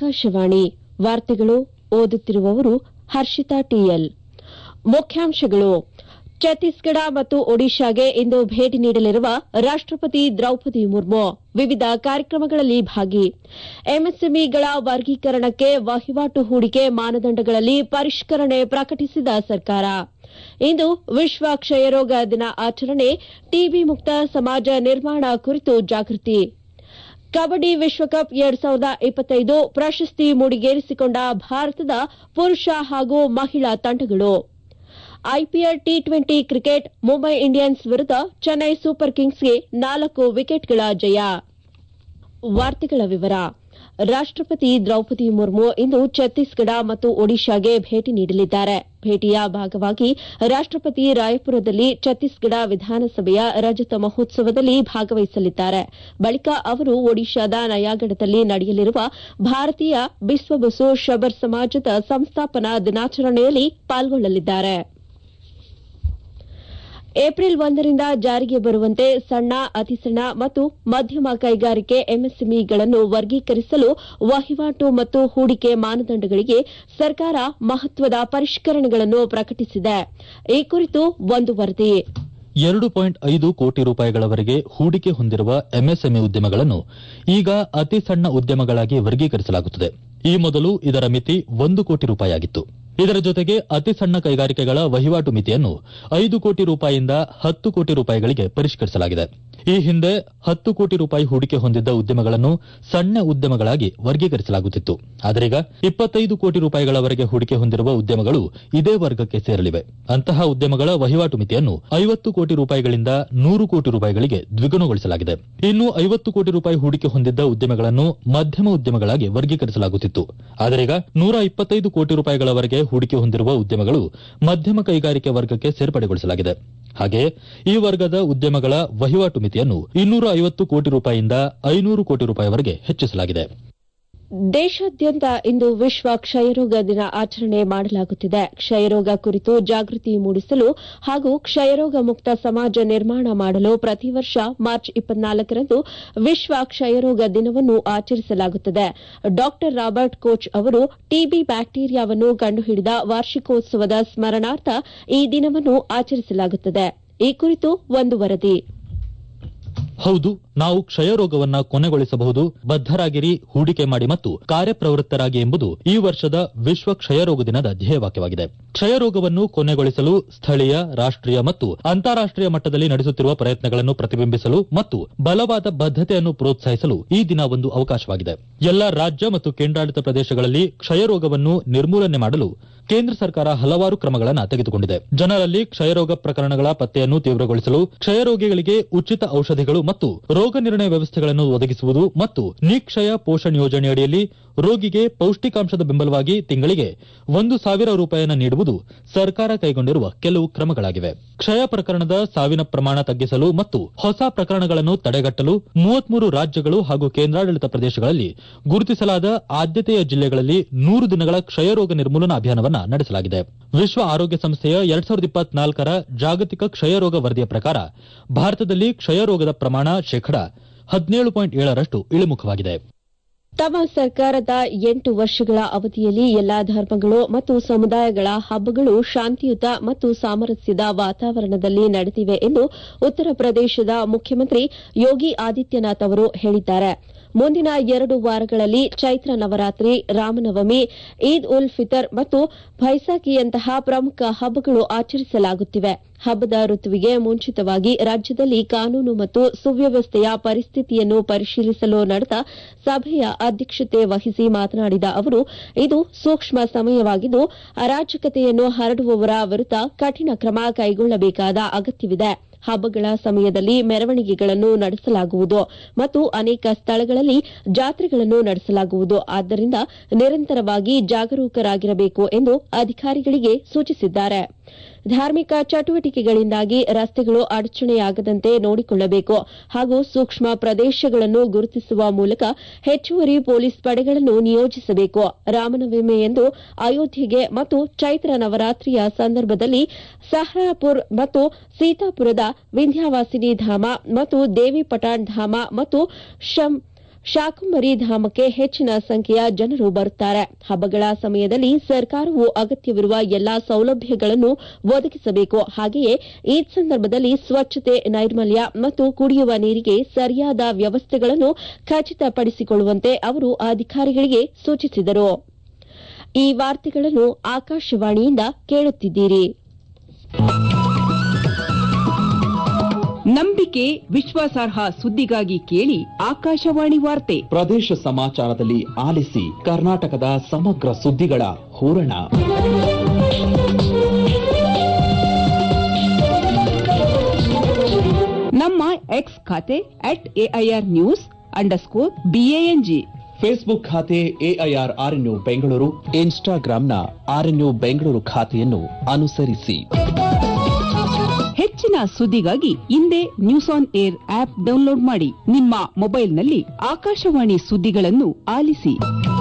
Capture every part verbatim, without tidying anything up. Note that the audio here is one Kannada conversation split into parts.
ಆಕಾಶವಾಣಿ ವಾರ್ತೆಗಳು ಓದುತ್ತಿರುವವರು ಹರ್ಷಿತಾ ಟಿಎಲ್. ಮುಖ್ಯಾಂಶಗಳು. ಛತ್ತೀಸ್ಗಢ ಮತ್ತು ಒಡಿಶಾಗೆ ಇಂದು ಭೇಟಿ ನೀಡಲಿರುವ ರಾಷ್ಟಪತಿ ದ್ರೌಪದಿ ಮುರ್ಮು ವಿವಿಧ ಕಾರ್ಯಕ್ರಮಗಳಲ್ಲಿ ಭಾಗಿ. ಎಂಎಸ್ಎಂಇಗಳ ವರ್ಗೀಕರಣಕ್ಕೆ ವಹಿವಾಟು ಹೂಡಿಕೆ ಮಾನದಂಡಗಳಲ್ಲಿ ಪರಿಷ್ಕರಣೆ ಪ್ರಕಟಿಸಿದ ಸರ್ಕಾರ. ಇಂದು ವಿಶ್ವ ಕ್ಷಯರೋಗ ದಿನ ಆಚರಣೆ, ಟಿಬಿ ಮುಕ್ತ ಸಮಾಜ ನಿರ್ಮಾಣ ಕುರಿತು ಜಾಗೃತಿ. ಕಬಡ್ಡಿ ವಿಶ್ವಕಪ್ ಎರಡ್ ಸಾವಿರದ ಇಪ್ಪತ್ತೈದು ಪ್ರಶಸ್ತಿ ಮುಡಿಗೇರಿಸಿಕೊಂಡ ಭಾರತದ ಪುರುಷ ಹಾಗೂ ಮಹಿಳಾ ತಂಡಗಳು. IPL T twenty cricket Mumbai Indians ವಿರುದ್ಧ ಚೆನ್ನೈ ಸೂಪರ್ ಕಿಂಗ್ಸ್ಗೆ ನಾಲ್ಕು ವಿಕೆಟ್ಗಳ ಜಯ. ವಾರ್ತೆಗಳ ವಿವರ. ರಾಷ್ಟಪತಿ ದ್ರೌಪದಿ ಮುರ್ಮು ಇಂದು ಛತ್ತೀಸ್ಗಢ ಮತ್ತು ಒಡಿಶಾಗೆ ಭೇಟಿ ನೀಡಲಿದ್ದಾರೆ. ಭೇಟಿಯ ಭಾಗವಾಗಿ ರಾಷ್ಟಪತಿ ರಾಯಪುರದಲ್ಲಿ ಛತ್ತೀಸ್ಗಢ ವಿಧಾನಸಭೆಯ ರಜತ ಮಹೋತ್ಸವದಲ್ಲಿ ಭಾಗವಹಿಸಲಿದ್ದಾರೆ. ಬಳಿಕ ಅವರು ಒಡಿಶಾದ ನಯಾಗಢದಲ್ಲಿ ನಡೆಯಲಿರುವ ಭಾರತೀಯ ಬಿಸ್ವಬಸು ಶಬರ್ ಸಮಾಜದ ಸಂಸ್ಥಾಪನಾ ದಿನಾಚರಣೆಯಲ್ಲಿ ಪಾಲ್ಗೊಳ್ಳಲಿದ್ದಾರೆ. ಏಪ್ರಿಲ್ ಒಂದರಿಂದ ಜಾರಿಗೆ ಬರುವಂತೆ ಸಣ್ಣ, ಅತಿಸಣ್ಣ ಮತ್ತು ಮಧ್ಯಮ ಕೈಗಾರಿಕೆ ಎಂಎಸ್ಎಂಇಗಳನ್ನು ವರ್ಗೀಕರಿಸಲು ವಹಿವಾಟು ಮತ್ತು ಹೂಡಿಕೆ ಮಾನದಂಡಗಳಿಗೆ ಸರ್ಕಾರ ಮಹತ್ವದ ಪರಿಷ್ಕರಣೆಗಳನ್ನು ಪ್ರಕಟಿಸಿದೆ. ಈ ಕುರಿತು ಒಂದು ವರದಿ. ಎರಡು ಪಾಯಿಂಟ್ ಐದು ಕೋಟಿ ರೂಪಾಯಿಗಳವರೆಗೆ ಹೂಡಿಕೆ ಹೊಂದಿರುವ ಎಂಎಸ್ಎಂಇ ಉದ್ಯಮಗಳನ್ನು ಈಗ ಅತಿ ಸಣ್ಣ ಉದ್ಯಮಗಳಾಗಿ ವರ್ಗೀಕರಿಸಲಾಗುತ್ತದೆ. ಈ ಮೊದಲು ಇದರ ಮಿತಿ ಒಂದು ಕೋಟಿ ರೂಪಾಯಿಯಾಗಿತ್ತು. ಇದರ ಜೊತೆಗೆ ಅತಿ ಸಣ್ಣ ಕೈಗಾರಿಕೆಗಳ ವಹಿವಾಟು ಮಿತಿಯನ್ನು ಐದು ಕೋಟಿ ರೂಪಾಯಿಯಿಂದ ಹತ್ತು ಕೋಟಿ ರೂಪಾಯಿಗಳಿಗೆ ಪರಿಷ್ಕರಿಸಲಾಗಿದೆ. ಈ ಹಿಂದೆ ಹತ್ತು ಕೋಟಿ ರೂಪಾಯಿ ಹೂಡಿಕೆ ಹೊಂದಿದ್ದ ಉದ್ಯಮಗಳನ್ನು ಸಣ್ಣ ಉದ್ಯಮಗಳಾಗಿ ವರ್ಗೀಕರಿಸಲಾಗುತ್ತಿತ್ತು. ಆದರೀಗ ಇಪ್ಪತ್ತೈದು ಕೋಟಿ ರೂಪಾಯಿಗಳವರೆಗೆ ಹೂಡಿಕೆ ಹೊಂದಿರುವ ಉದ್ಯಮಗಳು ಇದೇ ವರ್ಗಕ್ಕೆ ಸೇರಲಿವೆ. ಅಂತಹ ಉದ್ಯಮಗಳ ವಹಿವಾಟು ಮಿತಿಯನ್ನು ಐವತ್ತು ಕೋಟಿ ರೂಪಾಯಿಗಳಿಂದ ನೂರು ಕೋಟಿ ರೂಪಾಯಿಗಳಿಗೆ ದ್ವಿಗುಣಗೊಳಿಸಲಾಗಿದೆ. ಇನ್ನು ಐವತ್ತು ಕೋಟಿ ರೂಪಾಯಿ ಹೂಡಿಕೆ ಹೊಂದಿದ್ದ ಉದ್ಯಮಗಳನ್ನು ಮಧ್ಯಮ ಉದ್ಯಮಗಳಾಗಿ ವರ್ಗೀಕರಿಸಲಾಗುತ್ತಿತ್ತು. ಆದರೀಗ ನೂರ ಇಪ್ಪತ್ತೈದು ಕೋಟಿ ರೂಪಾಯಿಗಳವರೆಗೆ ಹೂಡಿಕೆ ಹೊಂದಿರುವ ಉದ್ಯಮಗಳು ಮಧ್ಯಮ ಕೈಗಾರಿಕೆ ವರ್ಗಕ್ಕೆ ಸೇರ್ಪಡೆಗೊಳಿಸಲಾಗಿದೆ. ಹಾಗೆಯೇ ಈ ವರ್ಗದ ಉದ್ಯಮಗಳ ವಹಿವಾಟು ಮಿತಿಯನ್ನು ಇನ್ನೂರ ಐವತ್ತು ಕೋಟಿ ರೂಪಾಯಿಯಿಂದ ಐನೂರು ಕೋಟಿ ರೂಪಾಯಿವರೆಗೆ ಹೆಚ್ಚಿಸಲಾಗಿದೆ. ದೇಶಾದ್ಯಂತ ಇಂದು ವಿಶ್ವ ಕ್ಷಯರೋಗ ದಿನ ಆಚರಣೆ ಮಾಡಲಾಗುತ್ತಿದೆ. ಕ್ಷಯರೋಗ ಕುರಿತು ಜಾಗೃತಿ ಮೂಡಿಸಲು ಹಾಗೂ ಕ್ಷಯರೋಗ ಮುಕ್ತ ಸಮಾಜ ನಿರ್ಮಾಣ ಮಾಡಲು ಪ್ರತಿ ವರ್ಷ ಮಾರ್ಚ್ ಇಪ್ಪತ್ನಾಲ್ಕರಂದು ವಿಶ್ವ ಕ್ಷಯರೋಗ ದಿನವನ್ನು ಆಚರಿಸಲಾಗುತ್ತದೆ. ಡಾ ರಾಬರ್ಟ್ ಕೋಚ್ ಅವರು ಟಿಬಿ ಬ್ಯಾಕ್ಟೀರಿಯಾವನ್ನು ಕಂಡುಹಿಡಿದ ವಾರ್ಷಿಕೋತ್ಸವದ ಸ್ಮರಣಾರ್ಥ ಈ ದಿನವನ್ನು ಆಚರಿಸಲಾಗುತ್ತದೆ. ಈ ಕುರಿತು ಒಂದು ವರದಿ. ಹೌದು, ನಾವು ಕ್ಷಯರೋಗವನ್ನ ಕೊನೆಗೊಳಿಸಬಹುದು, ಬದ್ದರಾಗಿರಿ, ಹೂಡಿಕೆ ಮಾಡಿ ಮತ್ತು ಕಾರ್ಯಪ್ರವೃತ್ತರಾಗಿ ಎಂಬುದು ಈ ವರ್ಷದ ವಿಶ್ವ ಕ್ಷಯರೋಗ ದಿನದ ಧ್ಯೇಯವಾಕ್ಯವಾಗಿದೆ. ಕ್ಷಯರೋಗವನ್ನು ಕೊನೆಗೊಳಿಸಲು ಸ್ಥಳೀಯ, ರಾಷ್ಟೀಯ ಮತ್ತು ಅಂತಾರಾಷ್ಟೀಯ ಮಟ್ಟದಲ್ಲಿ ನಡೆಸುತ್ತಿರುವ ಪ್ರಯತ್ನಗಳನ್ನು ಪ್ರತಿಬಿಂಬಿಸಲು ಮತ್ತು ಬಲವಾದ ಬದ್ದತೆಯನ್ನು ಪ್ರೋತ್ಸಾಹಿಸಲು ಈ ದಿನ ಒಂದು ಅವಕಾಶವಾಗಿದೆ. ಎಲ್ಲ ರಾಜ್ಯ ಮತ್ತು ಕೇಂದ್ರಾಡಳಿತ ಪ್ರದೇಶಗಳಲ್ಲಿ ಕ್ಷಯರೋಗವನ್ನು ನಿರ್ಮೂಲನೆ ಮಾಡಲು ಕೇಂದ್ರ ಸರ್ಕಾರ ಹಲವಾರು ಕ್ರಮಗಳನ್ನು ತೆಗೆದುಕೊಂಡಿದೆ. ಜನರಲ್ಲಿ ಕ್ಷಯರೋಗ ಪ್ರಕರಣಗಳ ಪತ್ತೆಯನ್ನು ತೀವ್ರಗೊಳಿಸಲು ಕ್ಷಯರೋಗಿಗಳಿಗೆ ಉಚಿತ ಔಷಧಿಗಳು ಮತ್ತು ರೋಗ ನಿರ್ಣಯ ವ್ಯವಸ್ಥೆಗಳನ್ನು ಒದಗಿಸುವುದು ಮತ್ತು ನಿಕ್ಷಯ ಪೋಷಣ್ ಯೋಜನೆಯಡಿಯಲ್ಲಿ ರೋಗಿಗೆ ಪೌಷ್ಟಿಕಾಂಶದ ಬೆಂಬಲವಾಗಿ ತಿಂಗಳಿಗೆ ಒಂದು ಸಾವಿರ ರೂಪಾಯಿಯನ್ನು ನೀಡುವುದು ಸರ್ಕಾರ ಕೈಗೊಂಡಿರುವ ಕೆಲವು ಕ್ರಮಗಳಾಗಿವೆ. ಕ್ಷಯ ಪ್ರಕರಣದ ಸಾವಿನ ಪ್ರಮಾಣ ತಗ್ಗಿಸಲು ಮತ್ತು ಹೊಸ ಪ್ರಕರಣಗಳನ್ನು ತಡೆಗಟ್ಟಲು ಮೂವತ್ಮೂರು ರಾಜ್ಯಗಳು ಹಾಗೂ ಕೇಂದ್ರಾಡಳಿತ ಪ್ರದೇಶಗಳಲ್ಲಿ ಗುರುತಿಸಲಾದ ಆದ್ಯತೆಯ ಜಿಲ್ಲೆಗಳಲ್ಲಿ ನೂರು ದಿನಗಳ ಕ್ಷಯರೋಗ ನಿರ್ಮೂಲನಾ ಅಭಿಯಾನವನ್ನು ನಡೆಸಲಾಗಿದೆ. ವಿಶ್ವ ಆರೋಗ್ಯ ಸಂಸ್ಥೆಯ ಎರಡ್ ಸಾವಿರದ ಇಪ್ಪತ್ನಾಲ್ಕರ ಜಾಗತಿಕ ಕ್ಷಯರೋಗ ವರದಿಯ ಪ್ರಕಾರ ಭಾರತದಲ್ಲಿ ಕ್ಷಯರೋಗದ ಪ್ರಮಾಣ ಶೇಕಡ ಹದಿನೇಳು ಪಾಯಿಂಟ್ ಏಳರಷ್ಟು ಇಳಿಮುಖವಾಗಿದೆ. ತಮ್ಮ ಸರ್ಕಾರದ ಎಂಟು ವರ್ಷಗಳ ಅವಧಿಯಲ್ಲಿ ಎಲ್ಲಾ ಧರ್ಮಗಳು ಮತ್ತು ಸಮುದಾಯಗಳ ಹಬ್ಬಗಳು ಶಾಂತಿಯುತ ಮತ್ತು ಸಾಮರಸ್ಯದ ವಾತಾವರಣದಲ್ಲಿ ನಡೆದಿವೆ ಎಂದು ಉತ್ತರ ಪ್ರದೇಶದ ಮುಖ್ಯಮಂತ್ರಿ ಯೋಗಿ ಆದಿತ್ಯನಾಥ್ ಅವರು ಹೇಳಿದ್ದಾರೆ. ಮುಂದಿನ ಎರಡು ವಾರಗಳಲ್ಲಿ ಚೈತ್ರ ನವರಾತ್ರಿ, ರಾಮನವಮಿ, ಈದ್ ಉಲ್ ಫಿತರ್ ಮತ್ತು ಭೈಸಾಖಿಯಂತಹ ಪ್ರಮುಖ ಹಬ್ಬಗಳು ಆಚರಿಸಲಾಗುತ್ತಿವೆ. ಹಬ್ಬದ ಋತುವಿಗೆ ಮುಂಚಿತವಾಗಿ ರಾಜ್ಯದಲ್ಲಿ ಕಾನೂನು ಮತ್ತು ಸುವ್ಯವಸ್ಥೆಯ ಪರಿಸ್ಥಿತಿಯನ್ನು ಪರಿಶೀಲಿಸಲು ನಡೆದ ಸಭೆಯ ಅಧ್ಯಕ್ಷತೆ ವಹಿಸಿ ಮಾತನಾಡಿದ ಅವರು, ಇದು ಸೂಕ್ಷ್ಮ ಸಮಯವಾಗಿದ್ದು ಅರಾಜಕತೆಯನ್ನು ಹರಡುವವರ ವಿರುದ್ಧ ಕಠಿಣ ಕ್ರಮ ಕೈಗೊಳ್ಳಬೇಕಾದ ಅಗತ್ಯವಿದೆ. ಹಬ್ಬಗಳ ಸಮಯದಲ್ಲಿ ಮೆರವಣಿಗೆಗಳನ್ನು ನಡೆಸಲಾಗುವುದು ಮತ್ತು ಅನೇಕ ಸ್ಥಳಗಳಲ್ಲಿ ಜಾತ್ರೆಗಳನ್ನು ನಡೆಸಲಾಗುವುದು. ಆದ್ದರಿಂದ ನಿರಂತರವಾಗಿ ಜಾಗರೂಕರಾಗಿರಬೇಕು ಎಂದು ಅಧಿಕಾರಿಗಳಿಗೆ ಸೂಚಿಸಿದ್ದಾರೆ. ಧಾರ್ಮಿಕ ಚಟುವಟಿಕೆಗಳಿಂದಾಗಿ ರಸ್ತೆಗಳು ಅಡಚಣೆಯಾಗದಂತೆ ನೋಡಿಕೊಳ್ಳಬೇಕು ಹಾಗೂ ಸೂಕ್ಷ್ಮ ಪ್ರದೇಶಗಳನ್ನು ಗುರುತಿಸುವ ಮೂಲಕ ಹೆಚ್ಚುವರಿ ಪೊಲೀಸ್ ಪಡೆಗಳನ್ನು ನಿಯೋಜಿಸಬೇಕು. ರಾಮನವಮಿಯಂದು ಅಯೋಧ್ಯೆಗೆ ಮತ್ತು ಚೈತ್ರ ನವರಾತ್ರಿಯ ಸಂದರ್ಭದಲ್ಲಿ ಸಹರಾಪುರ್ ಮತ್ತು ಸೀತಾಪುರದ ವಿಂಧ್ಯಾವಾಸಿನಿ ಧಾಮ ಮತ್ತು ದೇವಿ ಪಟಾಣ್ ಧಾಮ ಮತ್ತು ಶಾಕಂಭರಿ ಧಾಮಕ್ಕೆ ಹೆಚ್ಚಿನ ಸಂಖ್ಯೆಯ ಜನರು ಬರುತ್ತಾರೆ. ಹಬ್ಬಗಳ ಸಮಯದಲ್ಲಿ ಸರ್ಕಾರವು ಅಗತ್ಯವಿರುವ ಎಲ್ಲಾ ಸೌಲಭ್ಯಗಳನ್ನು ಒದಗಿಸಬೇಕು. ಹಾಗೆಯೇ ಈದ್ ಸಂದರ್ಭದಲ್ಲಿ ಸ್ವಚ್ಛತೆ, ನೈರ್ಮಲ್ಯ ಮತ್ತು ಕುಡಿಯುವ ನೀರಿಗೆ ಸರಿಯಾದ ವ್ಯವಸ್ಥೆಗಳನ್ನು ಖಚಿತಪಡಿಸಿಕೊಳ್ಳುವಂತೆ ಅವರು ಅಧಿಕಾರಿಗಳಿಗೆ ಸೂಚಿಸಿದರು. ಈ ವಾರ್ತೆಗಳನ್ನು ಆಕಾಶವಾಣಿಯಿಂದ ಕೇಳುತ್ತಿದ್ದೀರಿ. ನಂಬಿಕೆ, ವಿಶ್ವಾಸಾರ್ಹ ಸುದ್ದಿಗಾಗಿ ಕೇಳಿ ಆಕಾಶವಾಣಿ ವಾರ್ತೆ. ಪ್ರದೇಶ ಸಮಾಚಾರದಲ್ಲಿ ಆಲಿಸಿ ಕರ್ನಾಟಕದ ಸಮಗ್ರ ಸುದ್ದಿಗಳ ಹೂರಣ. ನಮ್ಮ ಎಕ್ಸ್ ಖಾತೆ at AIR news underscore BANG, Facebook ಖಾತೆ ಎಐಆರ್ ಆರ್ಎನ್ಯು ಬೆಂಗಳೂರು, ಇನ್ಸ್ಟಾಗ್ರಾಂನ ಆರ್ಎನ್ಯು ಬೆಂಗಳೂರು ಖಾತೆಯನ್ನು ಅನುಸರಿಸಿ. ಹೆಚ್ಚಿನ ಸುದ್ದಿಗಾಗಿ ಹಿಂದೆ news on air app download ಮಾಡಿ. ನಿಮ್ಮ ಮೊಬೈಲ್ನಲ್ಲಿ ಆಕಾಶವಾಣಿ ಸುದ್ದಿಗಳನ್ನು ಆಲಿಸಿ.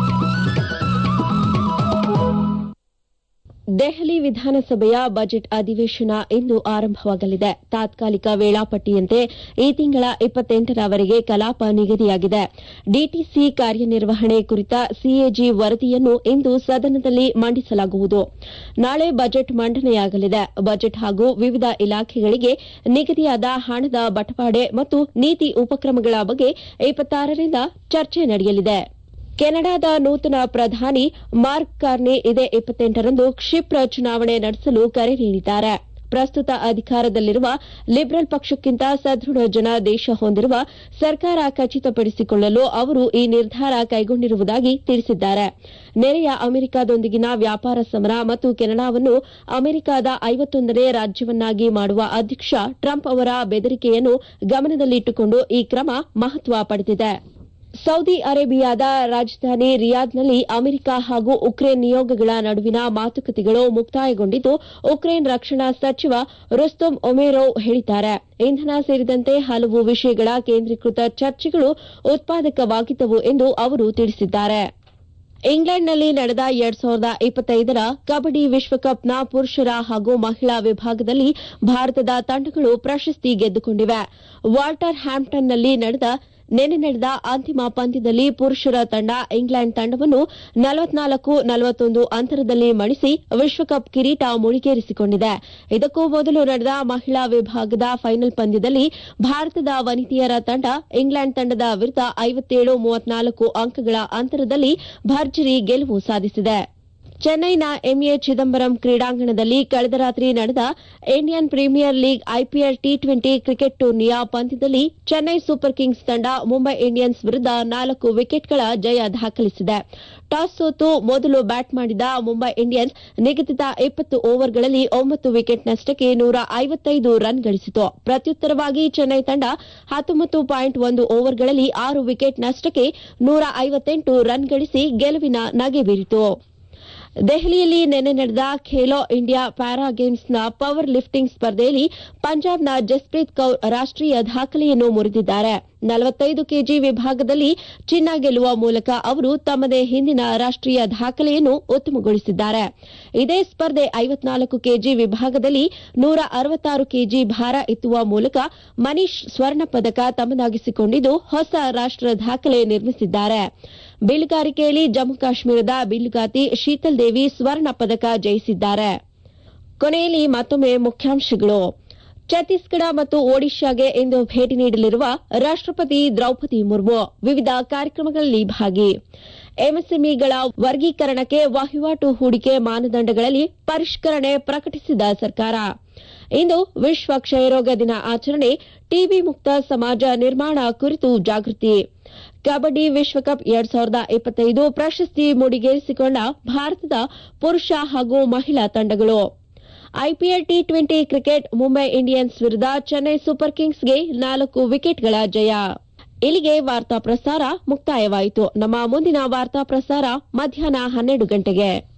ದೆಹಲಿ ವಿಧಾನಸಭೆಯ ಬಜೆಟ್ ಅಧಿವೇಶನ ಇಂದು ಆರಂಭವಾಗಲಿದೆ. ತಾತ್ಕಾಲಿಕ ವೇಳಾಪಟ್ಟಿಯಂತೆ ಈ ತಿಂಗಳ ಇಪ್ಪತ್ತೆಂಟರವರೆಗೆ ಕಲಾಪ ನಿಗದಿಯಾಗಿದೆ. ಡಿಟಿಸಿ ಕಾರ್ಯನಿರ್ವಹಣೆ ಕುರಿತ ಸಿಎಜಿ ವರದಿಯನ್ನು ಇಂದು ಸದನದಲ್ಲಿ ಮಂಡಿಸಲಾಗುವುದು. ನಾಳೆ ಬಜೆಟ್ ಮಂಡನೆಯಾಗಲಿದೆ. ಬಜೆಟ್ ಹಾಗೂ ವಿವಿಧ ಇಲಾಖೆಗಳಿಗೆ ನಿಗದಿಯಾದ ಹಣದ ಬಟವಾಡೆ ಮತ್ತು ನೀತಿ ಉಪಕ್ರಮಗಳ ಬಗ್ಗೆ ಇಪ್ಪತ್ತಾರರಿಂದ ಚರ್ಚೆ ನಡೆಯಲಿದೆ. ಕೆನಡಾದ ನೂತನ ಪ್ರಧಾನಿ ಮಾರ್ಕ್ ಕಾರ್ನಿ ಇದೇ ಇಪ್ಪತ್ತೆಂಟರಂದು ಕ್ಷಿಪ್ರ ಚುನಾವಣೆ ನಡೆಸಲು ಕರೆ ನೀಡಿದ್ದಾರೆ. ಪ್ರಸ್ತುತ ಅಧಿಕಾರದಲ್ಲಿರುವ ಲಿಬರಲ್ ಪಕ್ಷಕ್ಕಿಂತ ಸದೃಢ ಜನ ದೇಶ ಹೊಂದಿರುವ ಸರ್ಕಾರ ಖಚಿತಪಡಿಸಿಕೊಳ್ಳಲು ಅವರು ಈ ನಿರ್ಧಾರ ಕೈಗೊಂಡಿರುವುದಾಗಿ ತಿಳಿಸಿದ್ದಾರೆ. ನೆರೆಯ ಅಮೆರಿಕದೊಂದಿಗಿನ ವ್ಯಾಪಾರ ಸಮರ ಮತ್ತು ಕೆನಡಾವನ್ನು ಅಮೆರಿಕದ ಐವತ್ತೊಂದನೇ ರಾಜ್ಯವನ್ನಾಗಿ ಮಾಡುವ ಅಧ್ಯಕ್ಷ ಟ್ರಂಪ್ ಅವರ ಬೆದರಿಕೆಯನ್ನು ಗಮನದಲ್ಲಿಟ್ಟುಕೊಂಡು ಈ ಕ್ರಮ ಮಹತ್ವ ಪಡೆದಿದೆ. ಸೌದಿ ಅರೇಬಿಯಾದ ರಾಜಧಾನಿ ರಿಯಾದ್ನಲ್ಲಿ ಅಮೆರಿಕ ಹಾಗೂ ಉಕ್ರೇನ್ ನಿಯೋಗಗಳ ನಡುವಿನ ಮಾತುಕತೆಗಳು ಮುಕ್ತಾಯಗೊಂಡಿದ್ದು, ಉಕ್ರೇನ್ ರಕ್ಷಣಾ ಸಚಿವ ರುಸ್ತುಂ ಉಮೇರೋವ್ ಹೇಳಿದ್ದಾರೆ. ಇಂಧನ ಸೇರಿದಂತೆ ಹಲವು ವಿಷಯಗಳ ಕೇಂದ್ರೀಕೃತ ಚರ್ಚೆಗಳು ಉತ್ಪಾದಕವಾಗಿದ್ದವು ಎಂದು ಅವರು ತಿಳಿಸಿದ್ದಾರೆ. ಇಂಗ್ಲೆಂಡ್ನಲ್ಲಿ ನಡೆದ ಎರಡ್ ಸಾವಿರದ ಇಪ್ಪತ್ತೈದರ ಕಬಡ್ಡಿ ವಿಶ್ವಕಪ್ನ ಪುರುಷರ ಹಾಗೂ ಮಹಿಳಾ ವಿಭಾಗದಲ್ಲಿ ಭಾರತದ ತಂಡಗಳು ಪ್ರಶಸ್ತಿ ಗೆದ್ದುಕೊಂಡಿವೆ. ವಾಲ್ಟರ್ ಹ್ಯಾಂಪ್ಟನ್ನಲ್ಲಿ ನಡೆದ ನಿನ್ನೆ ನಡೆದ ಅಂತಿಮ ಪಂದ್ಯದಲ್ಲಿ ಪುರುಷರ ತಂಡ ಇಂಗ್ಲೆಂಡ್ ತಂಡವನ್ನು ನಲವತ್ನಾಲ್ಕು ನಲವತ್ತೊಂದು ಅಂತರದಲ್ಲಿ ಮಣಿಸಿ ವಿಶ್ವಕಪ್ ಕಿರೀಟ ಮುಡಿಗೇರಿಸಿಕೊಂಡಿದೆ. ಇದಕ್ಕೂ ಮೊದಲು ನಡೆದ ಮಹಿಳಾ ವಿಭಾಗದ ಫೈನಲ್ ಪಂದ್ಯದಲ್ಲಿ ಭಾರತದ ವನಿತೆಯರ ತಂಡ ಇಂಗ್ಲೆಂಡ್ ತಂಡದ ವಿರುದ್ಧ ಐವತ್ತೇಳು ಮೂವತ್ನಾಲ್ಕು ಅಂಕಗಳ ಅಂತರದಲ್ಲಿ ಭರ್ಜರಿ ಗೆಲುವು ಸಾಧಿಸಿದೆ. ಚೆನ್ನೈನ ಎಂಎ ಚಿದಂಬರಂ ಕ್ರೀಡಾಂಗಣದಲ್ಲಿ ಕಳೆದ ರಾತ್ರಿ ನಡೆದ Indian Premier League IPL T twenty cricket ಟೂರ್ನಿಯ ಪಂದ್ಯದಲ್ಲಿ ಚೆನ್ನೈ ಸೂಪರ್ ಕಿಂಗ್ಸ್ ತಂಡ ಮುಂಬೈ ಇಂಡಿಯನ್ಸ್ ವಿರುದ್ಧ ನಾಲ್ಕು ವಿಕೆಟ್ಗಳ ಜಯ ದಾಖಲಿಸಿದೆ. ಟಾಸ್ ಸೋತು ಮೊದಲು ಬ್ಯಾಟ್ ಮಾಡಿದ ಮುಂಬೈ ಇಂಡಿಯನ್ಸ್ ನಿಗದಿತ ಇಪ್ಪತ್ತು ಓವರ್ಗಳಲ್ಲಿ ಒಂಬತ್ತು ವಿಕೆಟ್ ನಷ್ಟಕ್ಕೆ ನೂರ ಐವತ್ತೈದು ರನ್ ಗಳಿಸಿತು. ಪ್ರತ್ಯುತ್ತರವಾಗಿ ಚೆನ್ನೈ ತಂಡ ಹತ್ತೊಂಬತ್ತು ಪಾಯಿಂಟ್ ಒಂದು ಓವರ್ಗಳಲ್ಲಿ ಆರು ವಿಕೆಟ್ ನಷ್ಟಕ್ಕೆ ನೂರ ಐವತ್ತೆಂಟು ರನ್ ಗಳಿಸಿ ಗೆಲುವಿನ ನಗೆ ಬೀರಿತು. ದೆಹಲಿಯಲ್ಲಿ ನಿನ್ನೆ ನಡೆದ ಖೇಲೋ ಇಂಡಿಯಾ ಪ್ಯಾರಾ ಗೇಮ್ಸ್ನ ಪವರ್ ಲಿಫ್ಟಿಂಗ್ ಸ್ಪರ್ಧೆಯಲ್ಲಿ ಪಂಜಾಬ್ನ ಜಸ್ಪ್ರೀತ್ ಕೌರ್ ರಾಷ್ಟೀಯ ದಾಖಲೆಯನ್ನು ಮುರಿದಿದ್ದಾರೆ. ನಲವತ್ತೈದು ಕೆಜಿ ವಿಭಾಗದಲ್ಲಿ ಚಿನ್ನ ಗೆಲ್ಲುವ ಮೂಲಕ ಅವರು ತಮ್ಮದೇ ಹಿಂದಿನ ರಾಷ್ಟೀಯ ದಾಖಲೆಯನ್ನು ಉತ್ತಮಗೊಳಿಸಿದ್ದಾರೆ. ಇದೇ ಸ್ಪರ್ಧೆ ಐವತ್ನಾಲ್ಕು ಕೆಜಿ ವಿಭಾಗದಲ್ಲಿ ನೂರ ಅರವತ್ತಾರು ಕೆಜಿ ಭಾರ ಎತ್ತುವ ಮೂಲಕ ಮನೀಶ್ ಸ್ವರ್ಣ ಪದಕ ತಮ್ಮದಾಗಿಸಿಕೊಂಡಿದ್ದು ಹೊಸ ರಾಷ್ಟ ದಾಖಲೆ ನಿರ್ಮಿಸಿದ್ದಾರೆ. ಬಿಲ್ಲುಗಾರಿಕೆಯಲ್ಲಿ ಜಮ್ಮು ಕಾಶ್ಮೀರದ ಬಿಲ್ಲುಗಾತಿ ಶೀತಲ್ ದೇವಿ ಸ್ವರ್ಣ ಪದಕ ಜಯಿಸಿದ್ದಾರೆ. ಕೊನೆಯಲ್ಲಿ ಮತ್ತೊಮ್ಮೆ ಮುಖ್ಯಾಂಶಗಳು. ಛತ್ತೀಸ್ಗಢ ಮತ್ತು ಒಡಿಶಾಗೆ ಇಂದು ಭೇಟಿ ನೀಡಲಿರುವ ರಾಷ್ಟಪತಿ ದ್ರೌಪದಿ ಮುರ್ಮು ವಿವಿಧ ಕಾರ್ಯಕ್ರಮಗಳಲ್ಲಿ ಭಾಗಿ. ಎಂಎಸ್ಎಂಇಗಳ ವರ್ಗೀಕರಣಕ್ಕೆ ವಹಿವಾಟು ಹೂಡಿಕೆ ಮಾನದಂಡಗಳಲ್ಲಿ ಪರಿಷ್ಕರಣೆ ಪ್ರಕಟಿಸಿದ ಸರ್ಕಾರ. ಇಂದು ವಿಶ್ವ ಕ್ಷಯರೋಗ ದಿನ ಆಚರಣೆ, ಟಿಬಿ ಮುಕ್ತ ಸಮಾಜ ನಿರ್ಮಾಣ ಕುರಿತು ಜಾಗೃತಿ. ಕಬಡ್ಡಿ ವಿಶ್ವಕಪ್ ಎರಡ್ ಸಾವಿರದ ಇಪ್ಪತ್ತೈದು ಪ್ರಶಸ್ತಿ ಮುಡಿಗೇರಿಸಿಕೊಂಡ ಭಾರತದ ಪುರುಷ ಹಾಗೂ ಮಹಿಳಾ ತಂಡಗಳು. IPL T twenty cricket Mumbai Indians ವಿರುದ್ಧ ಚೆನ್ನೈ ಸೂಪರ್ ಕಿಂಗ್ಸ್ಗೆ ನಾಲ್ಕು ವಿಕೆಟ್ಗಳ ಜಯ. ಇಲ್ಲಿಗೆ ವಾರ್ತಾ ಪ್ರಸಾರ ಮುಕ್ತಾಯವಾಯಿತು. ನಮ್ಮ ಮುಂದಿನ ವಾರ್ತಾ ಪ್ರಸಾರ ಮಧ್ಯಾಹ್ನ ಹನ್ನೆರಡು ಗಂಟೆಗೆ.